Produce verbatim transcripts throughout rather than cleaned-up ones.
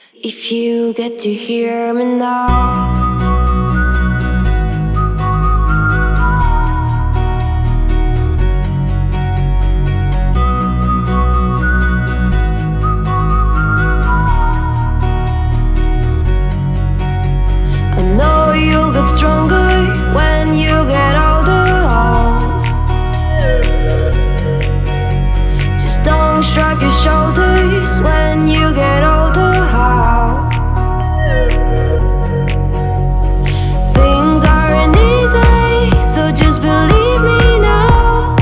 If you get to hear me now, I know you'll get stronger when you get older. Just don't shrug your shoulders when you get older. Things aren't easy, so just believe me now.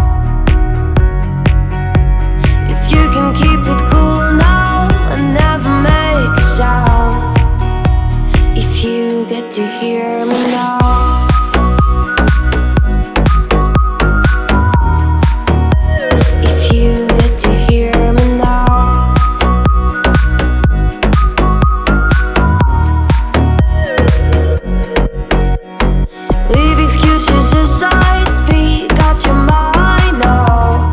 If you can keep it cool now and never make a sound. If you get to hear me now, if you get to hear me now, leave excuses aside, speak out your mind now,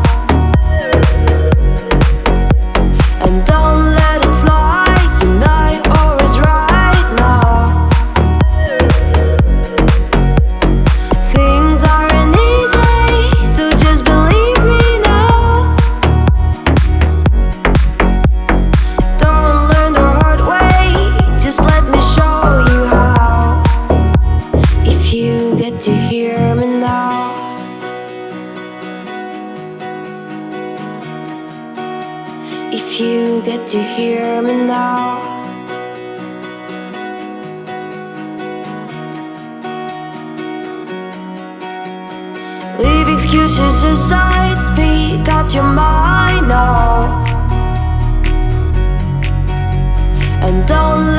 and don't let it slide. You're not always right now. Things aren't easy, so just believe me now. Don't learn the hard way, just let me show you how. If you get to hear me now, if you get to hear me now, leave excuses aside, speak out your mind now, and don't